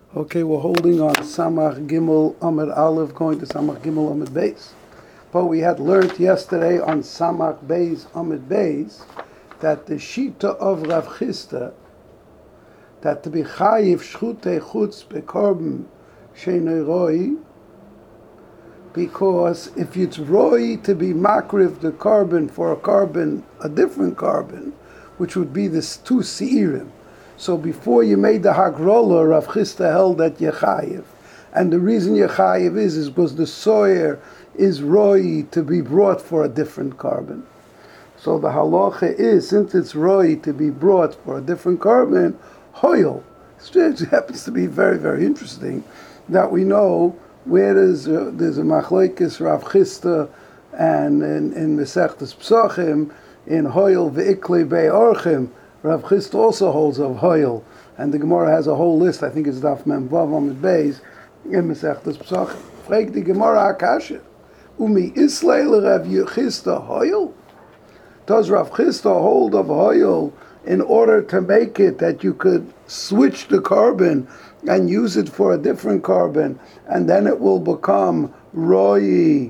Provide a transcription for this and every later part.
Okay, we're holding on Samach Gimel Amud Aleph, going to Samach Gimel Amud Beis. But we had learned yesterday on Samach Beis Amud Beis that the Shita of Rav Chisda, that to be chayiv shchutei chutz bekorban sheinoi roi, because if it's roi to be makriv the carbon for a different carbon, which would be this two seirim. So before you made the hagrola, Rav Chisda held that yechayiv, and the reason yechayiv is because the soyer is roi to be brought for a different carbon. So the halacha is, since it's roi to be brought for a different carbon, hoyel. It happens to be very, very interesting that we know where there's a machlokes Rav Chisda and in Mesechtes Pesachim in hoyel ve'ikle be'orchim. Rav Chisda also holds of hoyel, and the Gemara has a whole list. I think it's Daf Mem Vav Amud Beis in Mesechtes Pesachim. Frag the Gemara Akasha, umi Israel Rav Chisda hoyel? Does Rav Chisda hold of hoyel in order to make it that you could switch the carbon and use it for a different carbon, and then it will become roi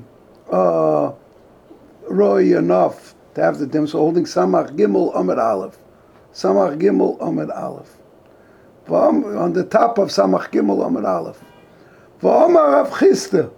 enough to have the dim? So holding Samach Gimel Amud Aleph. Samach Gimel Amud Aleph. On the top of Samach Gimel Amud Aleph. V'amar Rav Chisda.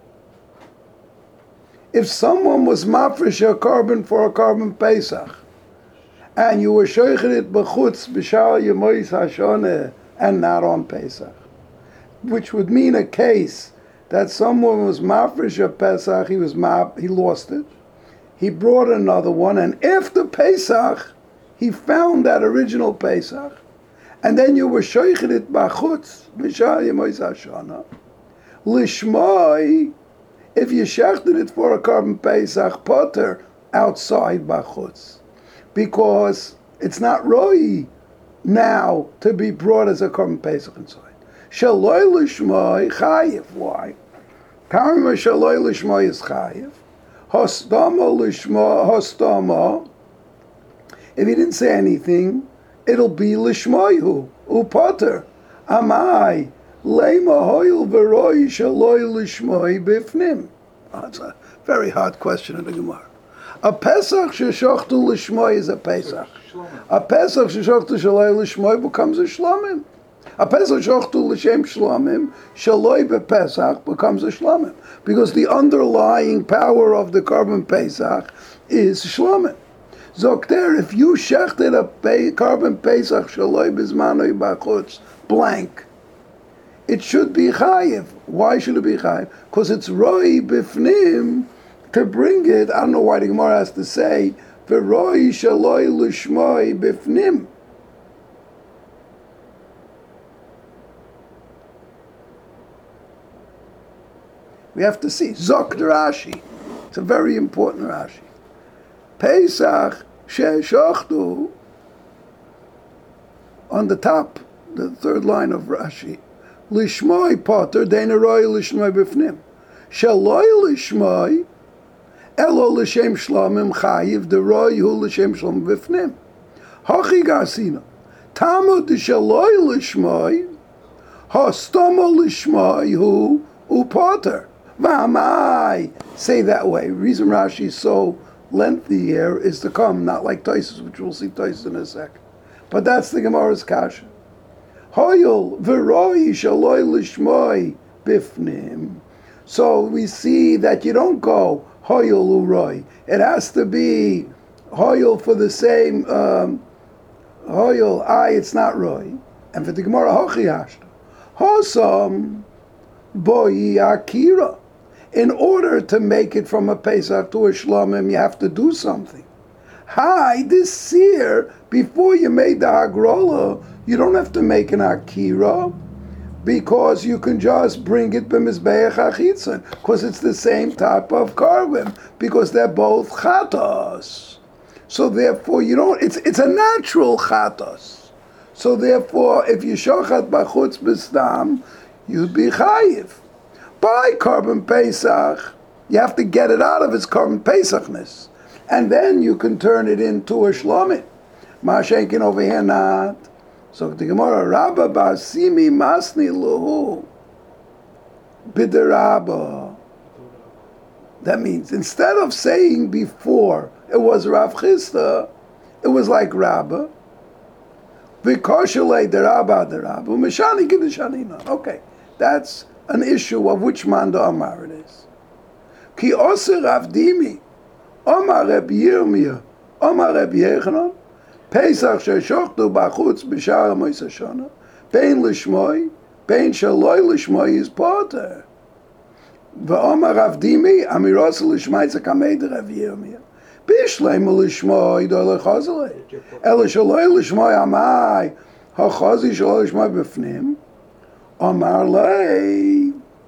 If someone was mafresh a carbon for a carbon Pesach, and you were shoichet it b'chutz b'shar yemois hashoneh and not on Pesach, which would mean a case that someone was mafresh a Pesach, he lost it, he brought another one, and after Pesach he found that original Pesach, and then you were shoichet it b'chutz b'shar yemois hashoneh lishmoi. If you shechted it for a carbon Pesach, potter outside b'chutz, because it's not roi now to be brought as a carbon Pesach inside. Shaloi lishmoi chayiv. Why? Karma shaloi lishmoi is chayiv. Hostama lishmoi hostama. If he didn't say anything, it'll be lishmoihu upotter. Amai lema hoil v'roi shaloi lishmoi bifnim. That's a very hard question in the Gemara. A Pesach sheshachtu lishmoi is a Pesach. A Pesach sheshachtu shaloi lishmoi becomes a shlomim. A Pesach sheshachtu l'shem shlomim shaloi bepesach becomes a shlomim, because the underlying power of the carbon Pesach is shlomim. Zokter, if you shechted a carbon Pesach shaloi bizmanoi b'chutz blank, it should be chayiv. Why should it be chayiv? Because it's roi bifnim to bring it. I don't know why the Gemara has to say v'roi shaloi lishmoi bifnim. We have to see Zok the Rashi. It's a very important Rashi. Pesach she'eshachtu, on the top, the third line of Rashi. Lishmoi potter deina roi lishmoi bifnim. Shaloi lishmoi elo l'shem shlomim chayiv de roi hu l'shem shlomim bifnim. Hachi gasina tamu de shaloi lishmoi hastomo lishmoi hu upotter. V'amai. Say that way. The reason Rashi is so lengthy here is to come, not like Taisus, which we'll see Taisus in a second. But that's the Gemara's kasha. Hoyel v'roi shaloi lishmoi bifnim. So we see that you don't go hoyel uroi. It has to be hoyel for the same hoyel. It's not roi. And for the Gemara hochi hashta hosam boi akira. In order to make it from a Pesach to a Shlomim, you have to do something. This seer, before you made the Hagrola, you don't have to make an Akira, because you can just bring it b'mizbeach achitzon, because it's the same type of carbon, because they're both chatos. So therefore, you don't. It's a natural chatos. So therefore, if you shochat b'chutz b'stam, you'd be chayiv. By carbon Pesach, you have to get it out of its carbon Pesachness, and then you can turn it into a Shlomim. Mashenkin over here not. So the Gemara, Rabba bar simi masni luhu biderabba. That means instead of saying before it was Rav Chisda, it was like Rabba. V'koshelei derabba derabba umeshani kidushanina. Okay, that's an issue of which man the Amar it is. Ki oser Rav Dimi, Amar Reb Yirmiyah, Amar Reb Yechanan, Pesach sheshochtu b'chutz b'shar Mos Hashanah, bein lishmoi, bein shaloi lishmoi is poter. V'Amar Rav Dimi, Amiros lishmai zakamei de Reb Yirmiyah. Bishleim lishmoi do lechazalei. Ela shaloi lishmoi amai, hachazi shaloi lishmoi b'fnim. Amar lei.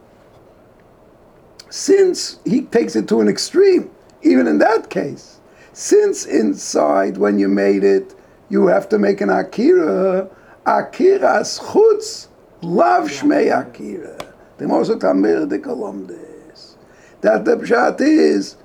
Since he takes it to an extreme, even in that case, since inside when you made it, you have to make an akira, akiras chutz lav shmei akira. The Moshe Tamir de Kolomdes. That the pshat is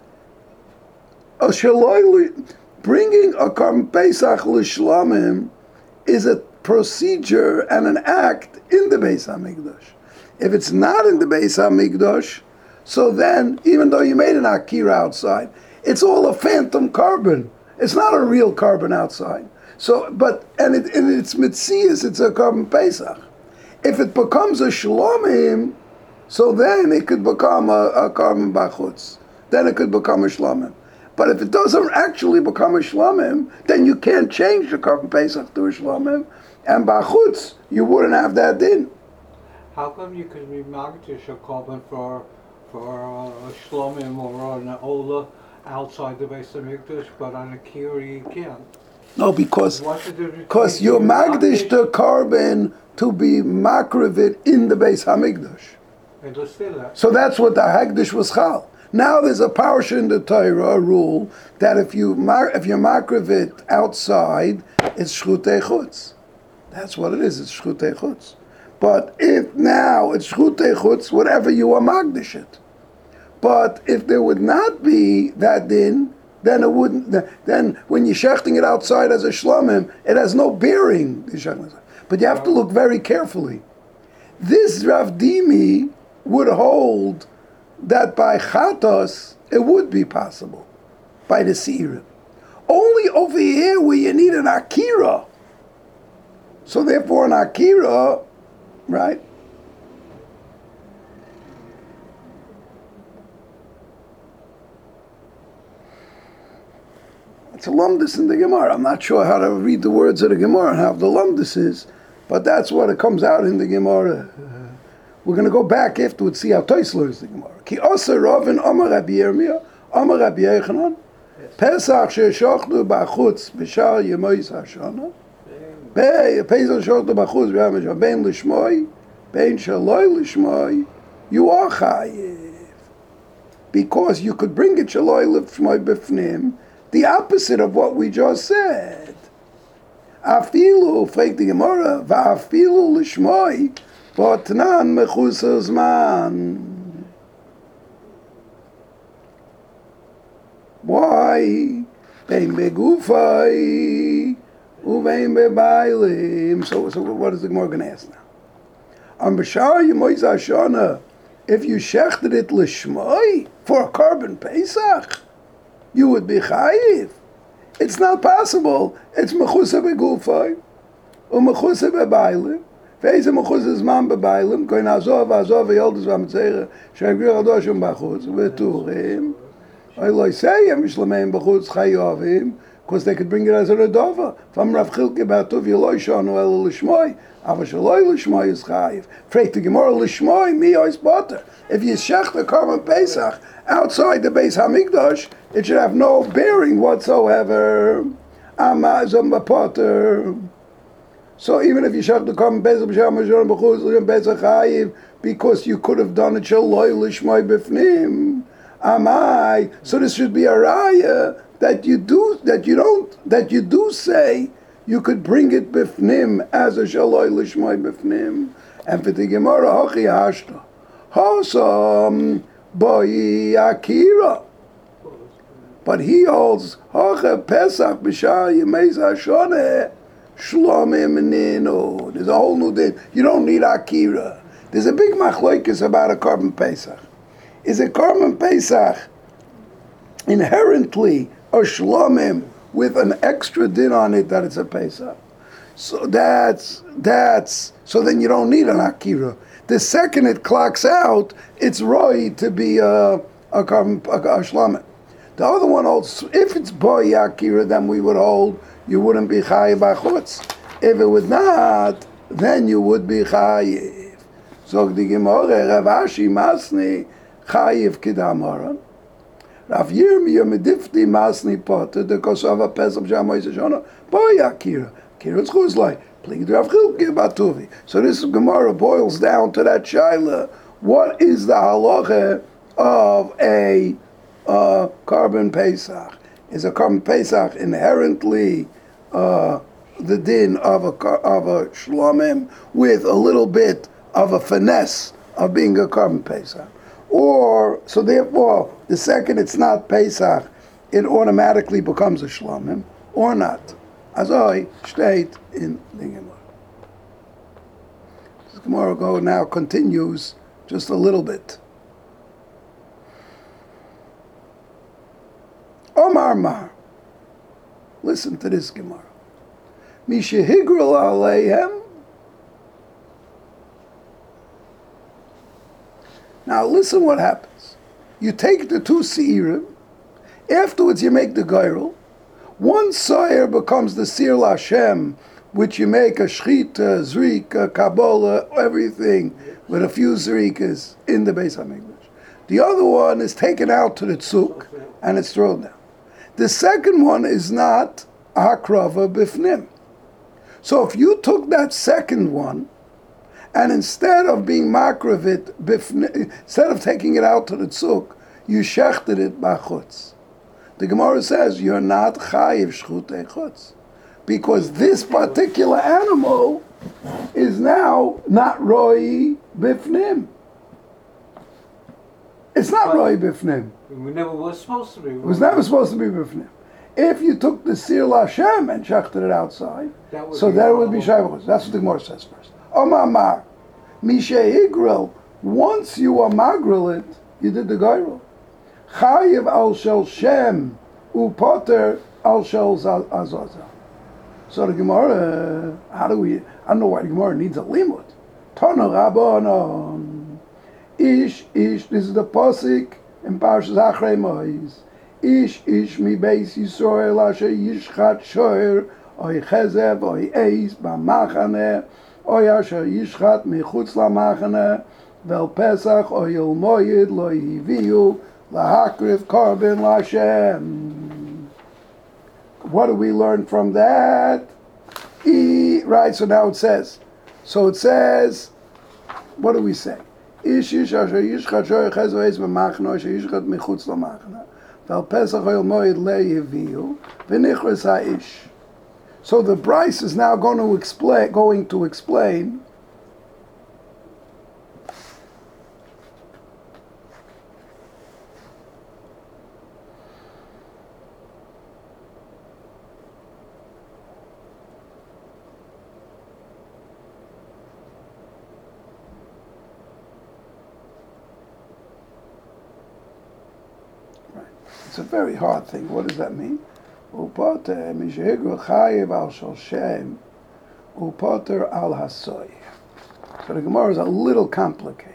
bringing a Karban Pesach l'shlamim is a procedure and an act in the Beis HaMikdash. If it's not in the Beis HaMikdash, so then, even though you made an akira outside, it's all a phantom carbon. It's not a real carbon outside. So, in its mitzias, it's a Karban Pesach. If it becomes a shlomim, so then it could become a Karban bachutz. Then it could become a shlomim. But if it doesn't actually become a shlomim, then you can't change the Karban Pesach to a shlomim, and bachutz, you wouldn't have that din. How come you could be magdish a carbon for a shlomim or an ola outside the Beis HaMikdash, but on a kiri you can't? No, because you're magdish the carbon to be makrivit in the Beis HaMikdash. So that's what the Hagdish was chal. Now there's a parsha in the Torah, a rule, that if you makrivit outside, it's shchutei chutz. That's what it is, it's shchutei chutz. But if now it's shchutei chutz, whatever you are magdish it. But if there would not be that din, then it wouldn't. Then when you're shechting it outside as a shlomim, it has no bearing. But you have to look very carefully. This Rav Dimi would hold that by chatos it would be possible by the seira. Only over here where you need an akira. So therefore, an akira, right? It's a lumdus in the Gemara. I'm not sure how to read the words of the Gemara and how the lumdus is, but that's what it comes out in the Gemara. We're going to go back afterwards, see how Toys learns the Gemara. Ki osa Ravin Amar Rabbi Yirmiyah, Amar Rabbi Yechanan, Pesach she'eshochnu b'chutz b'shar Yemos Hashanah, Pesach she'eshochnu b'chutz b'shar Yemos Hashanah, bein lishmoi, bein shaloi lishmoi, you are chayiv. Because you could bring it shaloi lishmoi b'fnim, the opposite of what we just said. Afilu, fragt the Gemara, va'afilu lishmoi, v'otnan mechusar zman. Why? Bein begufai, uvein bebailim. So what is the Gemara going to ask now? Am b'shar Yemos Hashanah, if you shechted it lishmoi, for a Karban Pesach, you would be chayiv. It's not possible. It's mechusa begufay, u'mechusa bebailim. Ve'eze mechusa zman bebailim. Koin azov v'yoldes v'amitzera she'agir adoshim b'chutz v'turim. Oiloi seyem yishlemeim b'chutz chayovim, because they could bring it as a redova. From Rav Chilke b'atuv yeloi shonu elo lishmoi, ava shaloi lishmoi is chayiv. Freit the Gemara lishmoi mi ois poter. If you shech the Karban Pesach outside the Beis HaMikdash, it should have no bearing whatsoever. Amazon potter. So even if you shech the Karban Pesach b'shar Moshe b'chutz Pesach chayiv, because you could have done it shaloi lishmoi b'fnim. Amai. So this should be a raya that you do say you could bring it b'fnim as a shaloi lishmoi b'fnim. And for the Gemara hachi hashta hasam boi akira. But he holds hacha pesach b'shar Yemos Hashanah Shlomim ninu. There's a whole new din. You don't need akira. There's a big machlokes about a carbon pesach. Is a carbon pesach inherently a shlomim with an extra din on it that it's a pesach? So that's so then you don't need an akira. The second it clocks out, it's roi to be a shlomim. The other one holds, if it's boy akira, then we would hold you wouldn't be chayiv b'chutz. If it would not, then you would be chayiv. So the Gemara, Rav Ashi Masni chayiv kidamaran. Rav Yirmiyah medifti Masni potter the kosava pesach shamoy seshona boy akira. Akira tzchus like plig Rav Chilke batuvi. So this Gemara boils down to that shaila. What is the halacha of a carbon pesach? Is a carbon pesach inherently the din of a shlomim with a little bit of a finesse of being a carbon pesach? Or, so therefore, the second it's not pesach, it automatically becomes a shlomim, or not? As I state in the Gemara. This Gemara now continues just a little bit. Omar Mar. Listen to this Gemara. Mishahigral aleihem. Now listen what happens. You take the two seirim. Afterwards you make the gairul. One seir becomes the seir Lashem, which you make a shchita, zrika, kabbalah, everything with a few zrikas in the Beis HaMikdash. The other one is taken out to the tzuk and it's thrown down. The second one is not hakrava bifnim. So if you took that second one, and instead of being makravit bifnim, instead of taking it out to the tzuk, you shechted it b'chutz. The Gemara says you're not chayiv shchutei chutz, because this particular animal is now not roi bifnim. It's not roi bifnim. It never was supposed to be. It was never supposed to be bifnim. If you took the Sir Lashem and shechted it outside, so there would be shayvachos. That's what the Gemara says first. Omar, Mishe Igrel, once you are magril it, you did the gairul. Chayiv al shel Shem, upoter al shel Azazel. So the Gemara, I don't know why the Gemara needs a limud. Tana Rabbanon. Ish, this is the pasuk in Parshas Achrei Mois. Ish mi beis Yisrael asher yishchat shoyer oy chezev oy eis b'machane oy asher yishchat michutz lamachane vel pesach oy el moyed lo yiviu lahakrif carbon lashem. What do we learn from that? Right, so now it says, what do we say? Ish asher yishchat shoyer chezev oy eis b'machane oy asher yishchat michutz lamachane. So the Bryce is now going to explain it's a very hard thing. What does that mean? Upoter mishehigru chayiv al shel Shem, upoter al hasoy. So the Gemara is a little complicated.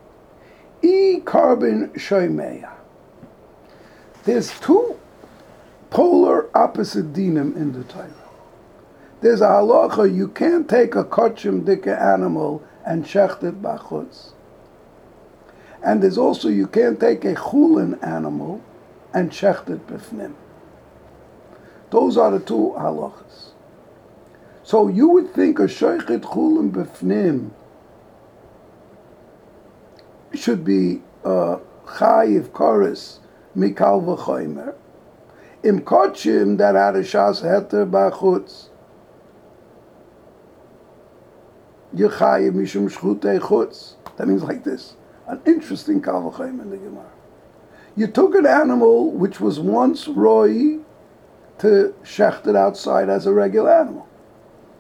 Carbon shoymeya. There's two polar opposite dinim in the Torah. There's a halacha, you can't take a kachim dika animal and shecht it b'chutz. And there's also, you can't take a chulin animal and shechted b'fnim. Those are the two halachas. So you would think a shechet chulim b'fnim should be chayiv koris mikal v'choymer. Im kotchim that had a shas heter b'chutz. You chayiv mishum shchutei chutz. That means like this. An interesting kal v'choymer in the Gemara. You took an animal which was once roi to shecht it outside as a regular animal.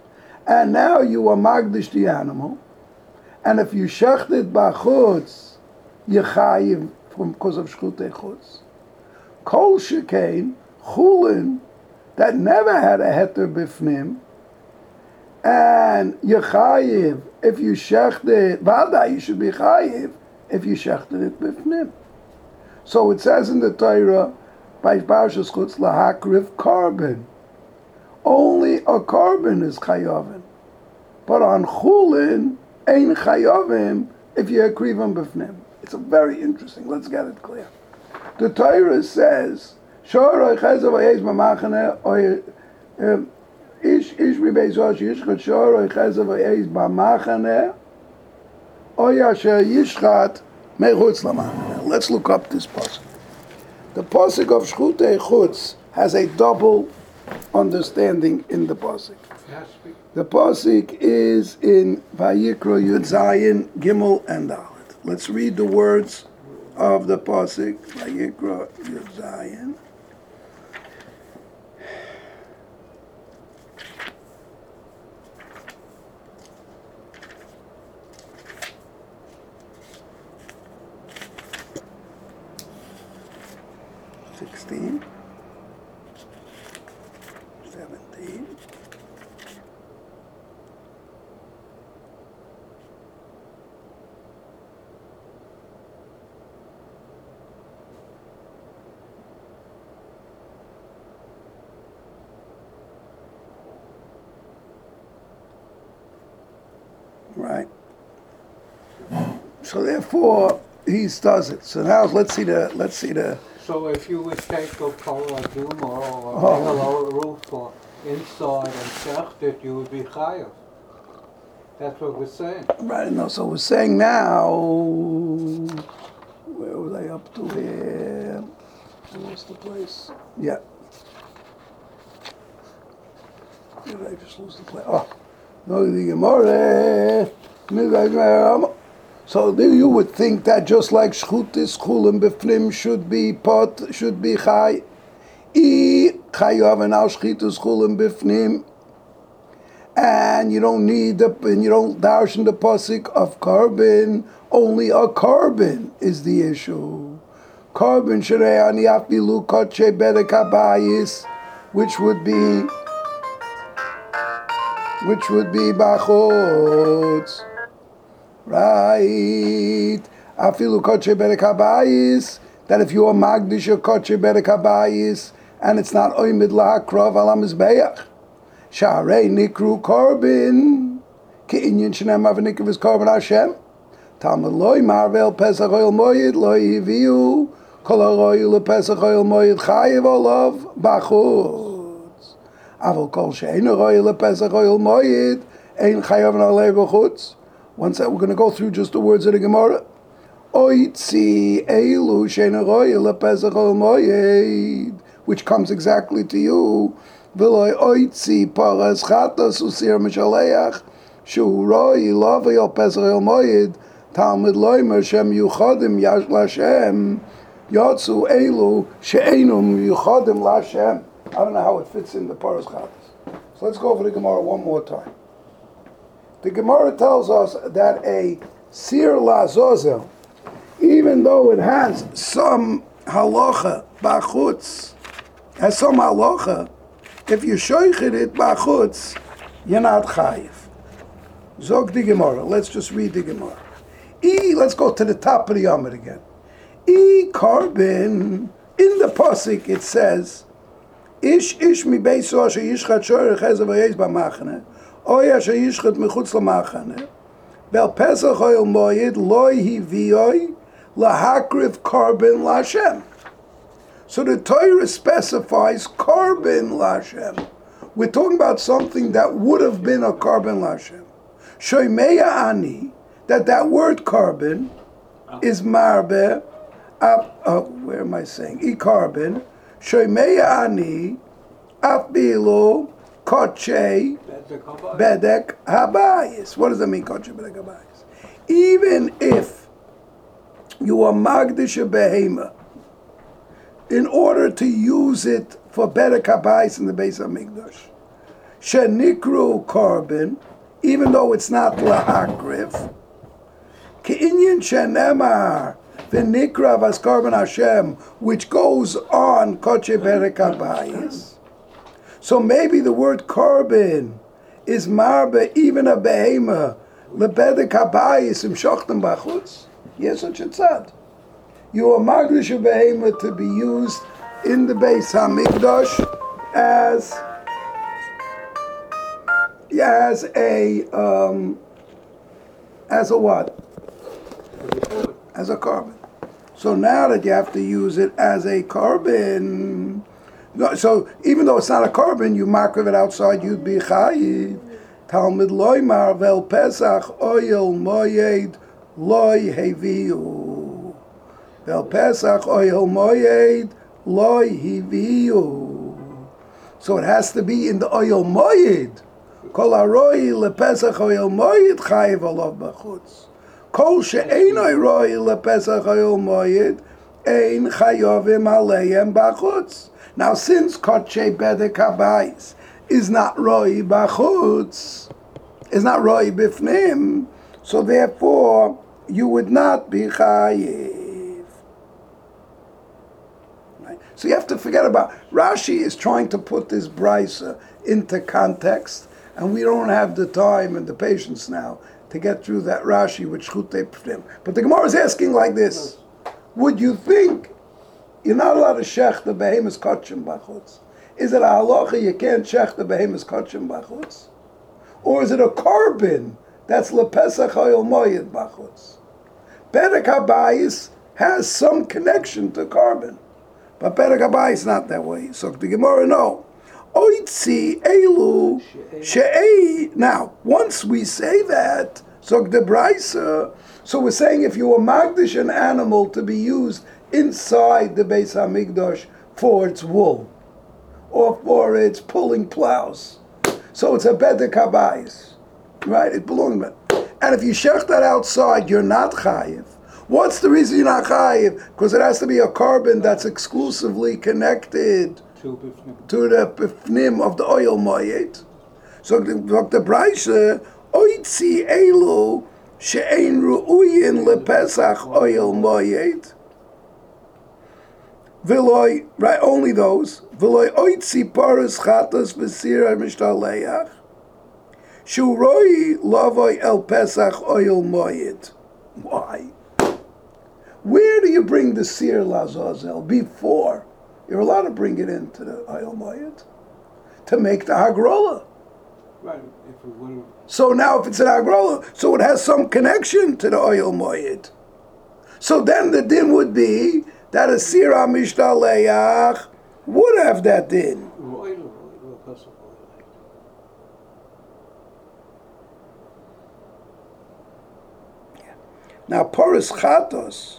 and now you are magdish the animal, and if you shechted b'chutz, you chayiv from because of shchutei chutz. Kol shekain chulin that never had a heter bifnim, and you chayiv if you shechted vada, you should be chayiv if you shechted it bifnim. So it says in the Torah by Parshas Chutz lahakrif carbon. Only a carbon is chayavim, but on chulin ein chayavim if you akrivim bifnim. It's a very interesting. Let's get it clear. The Torah says, "Shoroi chezav hayez b'machane or ish b'beizosh yishchat shoroi chezav hayez b'machane or yasher yishchat mechutz lamachane." Let's look up this pasuk. The pasuk of shchutei chutz has a double understanding in the pasuk. The pasuk is in Vayikra Yud Zayin Gimel and Dalet. Let's read the words of the pasuk. Vayikra Yud Zayin. (16). 17. Right. So therefore, he does it. So now let's see the. So if you would take a paraduma or a lower roof or inside and shecht it, you would be chayav. That's what we're saying. Right, no, so we're saying now, where was I up to here? I lost the place. Yeah. Did I just lose the place? Oh, no, the Gemara. So you would think that just like shchutis chulim b'fnim should be chay, chayav and al shchitus chulim b'fnim, and you don't dash in the pasuk of carbon. Only a carbon is the issue. Carbon sherei ani afilu koche bedek habayis, which would be bachutz. Right. Afilu koche berek habayis, that if you are magdish or koche berek habayis, and it's not oimid lahakrov ala mizbeach. Sharei nikru korban, ki inyan shenem avanikov is korban Hashem. Talmud loy marvel pesach oil moyed loy hiviu, kol ha-royu lepesach oil moyed chayiv olav bachutz. Avol kol she'einu royu lepesach oil moyed, ein chayav nalei bachutz. One second, we're going to go through just the words of the Gemara. Oitzi elu she'einu royu lepesach oil moyed, which comes exactly to you. V'loy oitzi paras chatas usir mishaleach shu royu lavei al pesach oil moyed. Talmud loimer shem yuchadim yash lashem yotzu elu she'enum yuchadim lashem. I don't know how it fits in the paras chatas. So let's go over the Gemara one more time. The Gemara tells us that a sir lazozel, even though it has some halacha bachutz, if you shoichet it bachutz, you're not chayiv. Zog the Gemara. Let's just read the Gemara. Let's go to the top of the Yomid again. Carbon, in the pasuk it says, Ish mi beiso asher yishchat shorei chezav hayez b'machane, oy asher yishchat mechutz lamachane, bel pesach oil moyed loy hiviyoi lahakrif carbon lashem. So the Torah specifies carbon lashem. We're talking about something that would have been a carbon lashem. Shoymeya ani, that word carbon is marbe, where am I saying? Carbon, shoymeya ani, afilu koche bedek habayis. What does that mean, koche bedek habayis? Even if you are magdish a behema, in order to use it for bedek habayis in the base of Mikdash, shenikru korban, even though it's not la'akriv, ke'inyan shenemar v'nikra vas korban Hashem, which goes on koche berek habayis. So maybe the word korban is marbe even a behema leberek habayis im shochtem bachutz. Yes, such a tzad. You are magdish a behema to be used in the Beis Hamikdash as a what? As a carbon. So now that you have to use it as a carbon, so even though it's not a carbon, you mark it outside, you'd be chayiv. Talmud loymar vel pesach oil moyed loy heviu. Vel pesach oil moyed loy heviu. So it has to be in the oil moyed. Kol aroi lepesach oil moyed chayiv alav b'chutz. Kol she'enoi roi lepesach oil moyed ein chayovim aleihem b'chutz. Now, since kodshe bedek habayis is not roi b'chutz, is not roi b'fnim, so therefore you would not be chayiv. Right? So you have to forget about Rashi is trying to put this brisa into context, and we don't have the time and the patience now to get through that Rashi with Shchutei Pnim. But the Gemara is asking like this: would you think you're not allowed to shech the behemoth's kachim b'chutz? Is it a halacha you can't shech the behemoth's kachim b'chutz? Or is it a carbon that's lepesach oil moyed b'chutz? Perek habayis has some connection to carbon, but Perek habayis is not that way. So the Gemara no. Oitzi elu she'ei. Now, once we say that, so the brisa, so we're saying if you were magdish an animal to be used inside the Beis Hamikdash for its wool or for its pulling plows, so it's a bedek habayis, right? It belongs. And if you shech that outside, you're not chayiv. What's the reason you're not chayiv? Because it has to be a carbon that's exclusively connected to the pifnim of the oil moyed. So the brayse oitzi elu she'ein ru'uyin lepesach oil moyed. V'loy, right, only those. V'loy oitzi paras chatas v'sira mishtaleach. Shu roi lavoy el pesach oil moyed. Why? Where do you bring the sir lazazel before? You're allowed to bring it into the oil moyed to make the hagrola. Right. If it would. So now, if it's an hagrola, so it has some connection to the oil moyed. So then the din would be that a sira mishtaleach would have that din. Now, Paras Chatos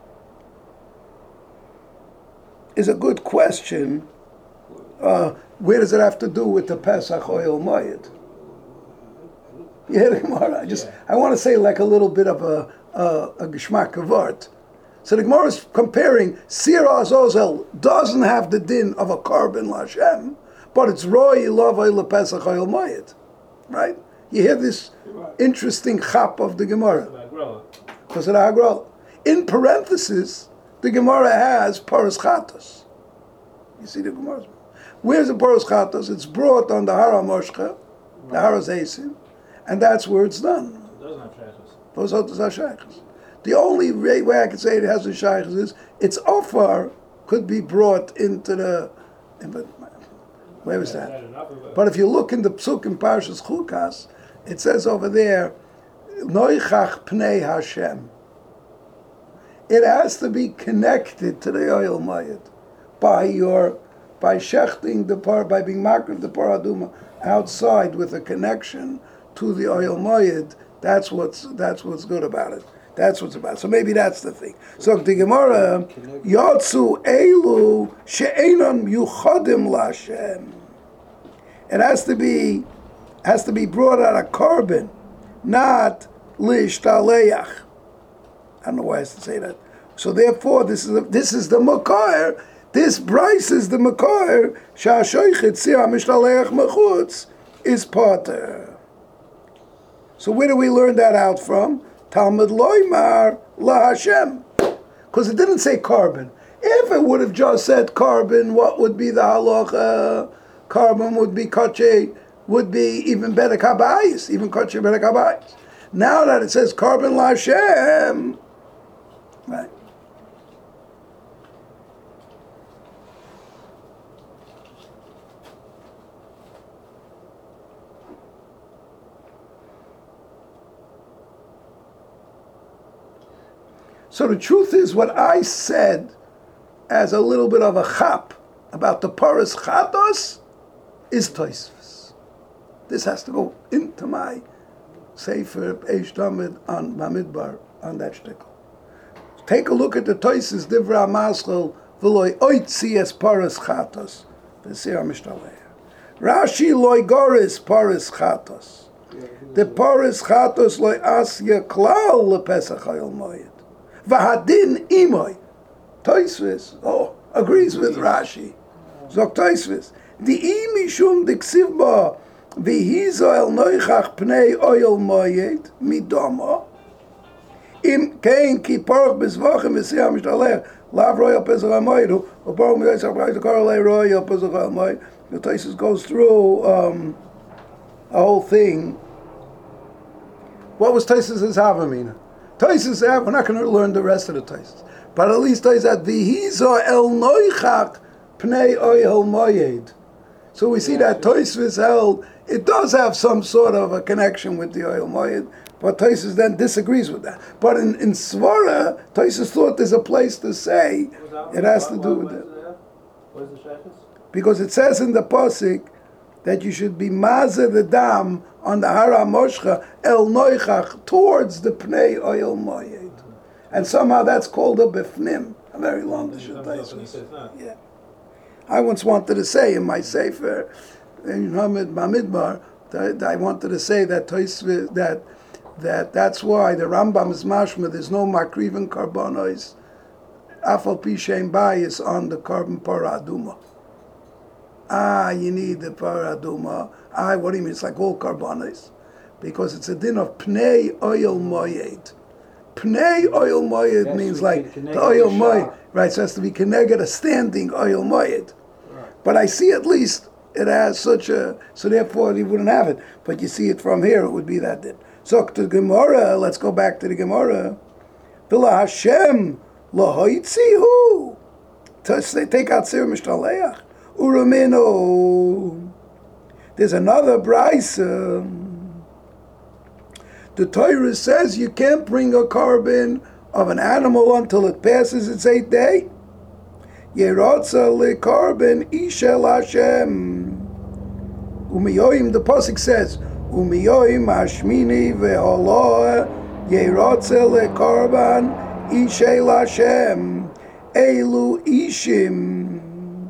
is a good question. Where does it have to do with the Pesach oil moyed? Yeah, the Gemara. I want to say like a little bit of a geschmack of art. So the Gemara is comparing Sira Azozel doesn't have the din of a carbon Lashem, but it's Roi Lavoi LePesach oil moyed, right? You hear this interesting chap of the Gemara. Because of the Hagrola. In parentheses, the Gemara has Paras Chatos. You see the Gemara? Where's the Paras Chatos? It's brought on the Hara Moshcha, the Hara Zeisim, and that's where it's done. It doesn't have shaykhs. Those are shaykhs. The only way I can say it has the shaykhs is its offer could be brought into the. Where is that? But if you look in the Psuk in Parshas Chukas, it says over there, Noichach Pnei Hashem. It has to be connected to the oil mayit by shechting the par, by being makriv the paraduma outside with a connection to the oil mayit. That's what's good about it. That's what's about it. So maybe that's the thing. So the Gemara Yotzu Elu She'enon Yuchadim Lashem. It has to be brought out of carbon, not lishtaleach. I don't know why I have to say that. So therefore, this is the makar. This Bryce is the makar. Sha'ashoichet sira mishtaleach mechutz is potter. So where do we learn that out from? Talmud loymar la Hashem. Because it didn't say carbon. If it would have just said carbon, what would be the halacha? Carbon would be kache, would be even better kabayis, even kache better kabayis. Now that it says carbon la Hashem, right? So the truth is, what I said as a little bit of a chap about the paras chatos is Tosfos. This has to go into my Sefer Eish Damed on Bamidbar on that shtickle. Take a look at the Tosfos Divra Maschel v'loy oitzi es paras chatos v'sir mishtaleh. Rashi loy goris paras chatos. The paras chatos loy asya klal lepesach hayol moed. V'hadin imoy. Tosfos, agrees with Rashi. Zok Tosfos. The imishum diksiv ba v'hizo el noichach pnei oyel moyed midoma. Im kein ki porach bezvachem v'siyam mishtalech lav royal pesach hamoyed hu u'porach miyoyisach b'chayis korolei royal pesach hamoyed. The Tosfos goes through a whole thing. What was Tosfos' Havamina? Tosfos, we're not going to learn the rest of the Tosfos, but at least Tosfos said v'hizo el noichach pnei oyel moyed. So we see that Tosfos held it does have some sort of a connection with the oyel moyed, but Tosfos then disagrees with that. But in Svara, Tosfos thought there's a place to say it has to do with it. What is the shaykhs? Because it says in the pasuk that you should be mazer the dam on the hara moshcha el noichach towards the pnei oyel moyed, and somehow that's called a bifnim, a very long Tosfos. Yeah, I once wanted to say in my sefer in Hamid Bamidbar that I wanted to say that Tosfos that's why the Rambam is mashma. There's no makriven karbonos afal pi shein bayis on the carbon paraduma. You need the paraduma. What do you mean? It's like all carbonis. Because it's a din of pnei oyel moyed. Pnei oyel moyed means like the oyel moyed. Right, so it has to be keneged a standing oyel moyed. Right. But I see at least it has such a, so therefore he wouldn't have it. But you see it from here, it would be that din. So to the Gemara, let's go back to the Gemara. V'la Hashem lahoitzihu. They take out Sir Mishtaleach. Uramino. There's another brisa. The Torah says you can't bring a carbon of an animal until it passes its 8th day. Yerotza le carbon ishel Hashem. Umiyoim, the pasuk says, Umiyoim hashmini ve'oloh yerotza le carbon ishel Hashem. Elu ishim.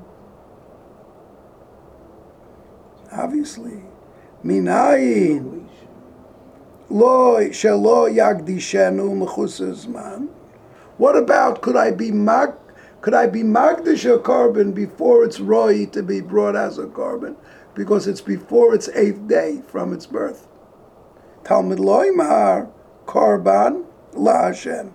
Obviously, minayin lo shelo yagdishenu mechusas man. What about could I be magdish a carbon before it's roi to be brought as a carbon because it's before its 8th day from its birth? Talmud loymar karban la Hashem.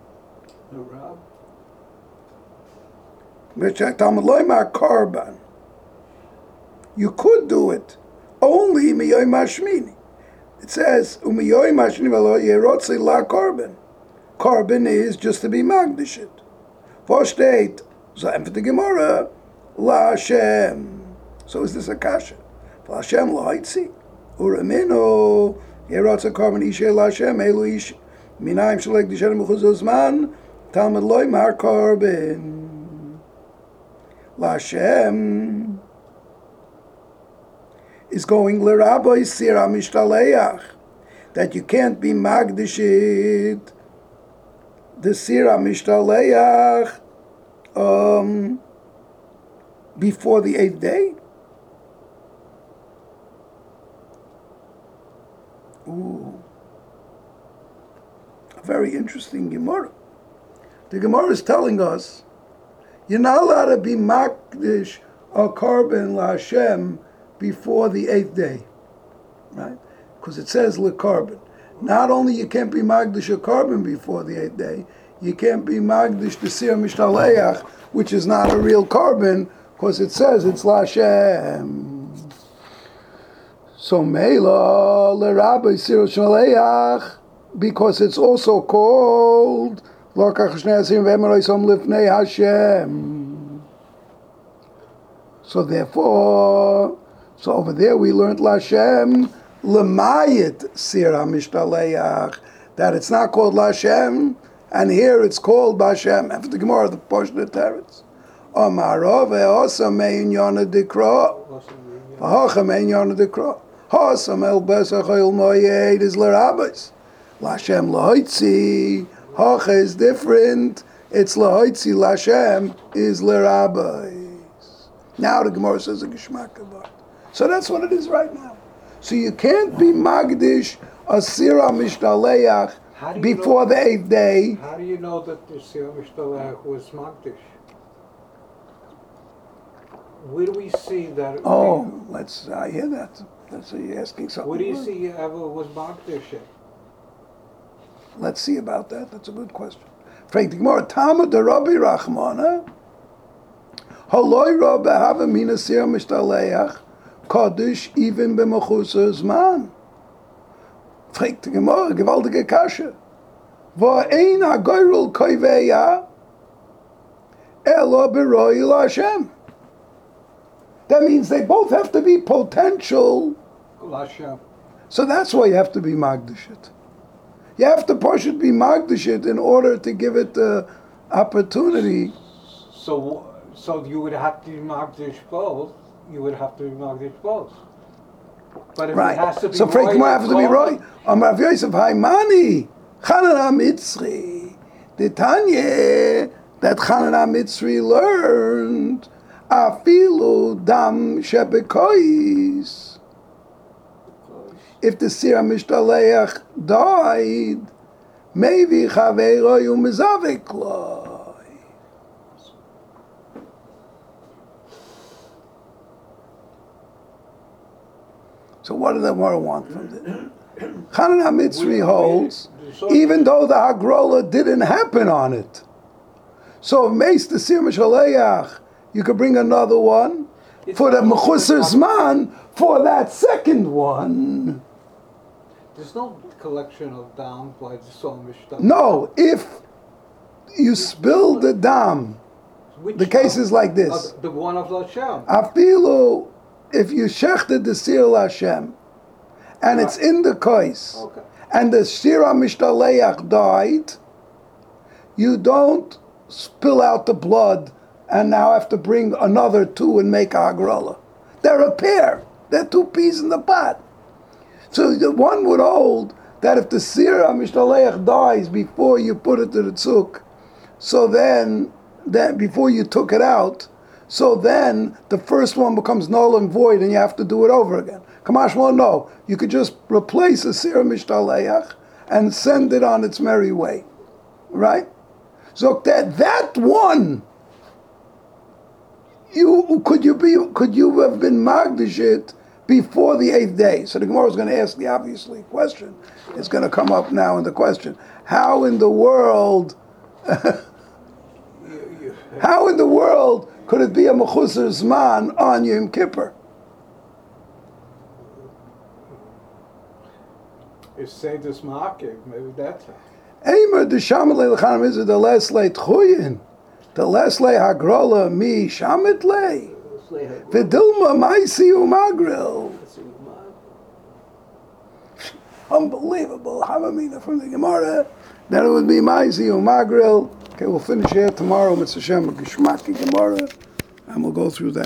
Talmud loymar karban. You could do it. Only miyoy mashmini. It says umiyoy mashmini v'lo yerotzi la carbon. Carbon is just to be magdishit. V'oshteit zayin for the Gemara la Hashem. So is this a kasha? La Hashem lo haitzi uramino yerotzi carbon ishe la Hashem elu ish minayim shalek dishen mechuzos man talmud loy mar carbon la Hashem is going l'rabbi sira mishtaleach, that you can't be magdishit the sira mishtaleach before the 8th day. Ooh, a very interesting Gemara. The Gemara is telling us you're not allowed to be magdish a carbon la Hashem before the 8th day. right? Because it says lekarbon. Not only you can't be magdish a carbon before the 8th day, you can't be magdish the sir mishtaleach, which is not a real carbon, because it says it's Lashem. So Mela Lerabbi Sir Shaleach, because it's also called Lokach Shneasim V'Emeroisom Lifnei Hashem. So therefore, so over there we learned Lashem Lemayit Sir HaMishtaleach, that it's not called Lashem, and here it's called Bashem. After the Gemara, the portion of the Teretz. Omarov Ve'osam Mein Yonah Dikra V'Hochem Mein Yonah Dikra Hosam El Besach Oil Moyed is L'Rabbis Lashem L'Hoitzi Hoche is different. It's L'Hoitzi. Lashem is L'Rabbis. Now the Gemara says a Geshmak about. So that's what it is right now. So you can't be Magdish a Sira Mishtaleach before the 8th day. How do you know that the Sir Mishtaleach was Magdish? Where do we see that? Oh, I hear that. That's you're asking something. Where do you see ever was Magdish? Let's see about that. That's a good question. Frank the Gemara, Talmud de Rabbi Rachmana, Haloi Rabbi Hava Mina Sir Mishtaleach, Kaddish even b'mechusar zman. Frank the Gemara, gewaltige Kasche. Va'ein hagoyrul koiveya, elo b'roi l'Hashem. That means they both have to be potential. Lashem. So that's why you have to be Magdashit. You have to push it, be Magdashit in order to give it the opportunity. So you would have to be Magdish both. You would have to be Magdish both. But if Right. it has to be So Frank Gemara has to be right. Rav Yosef Haimani, Chanan HaMitzri. The Tanya that Chanan HaMitzri learned, Afilu dam shebekois. If the Sir HaMishtaleach died, maybe Chaveiro Yumezavik Loi. So what do they want from it? Chanan HaMitzri holds, even though the Hagrola didn't happen on it. So if Meis the Sir HaMishtaleach, you could bring another one for the Mechusar Zman for that second one. There's no collection of dam like the Sor Mishtaleach. No, if you spill the dam, the case is like this. The one of Lashem. Afilu, if you shechted the Sir Hashem, and it's in the kais, Okay. and the Sir HaMishtaleach died, you don't spill out the blood and now have to bring another two and make a hagrola. They're a pair. They're two peas in the pot. So the one would hold that if the Sir HaMishtaleach dies before you put it to the tzuk, so then before you took it out, so then the first one becomes null and void and you have to do it over again. Kamash Mo, no. You could just replace a Sir HaMishtaleach and send it on its merry way. Right? So that one, could you have been Magdashit before the 8th day? So the Gemara is going to ask the obviously question. It's going to come up now in the question. How in the world could it be a Mechusar Zman on Yom Kippur? If say this market, maybe that's it. Eimer the Shamalei L'chanim is the Leslei Tchuyin, the Leslei Hagrola mi Shamitlei, Vidilma Maisi Umagril. Unbelievable. Havamina from the Gemara. Then it would be Maisi Umagril. Okay, we'll finish here tomorrow. Mitzvah Shem Geshmaki Gemara, and we'll go through that.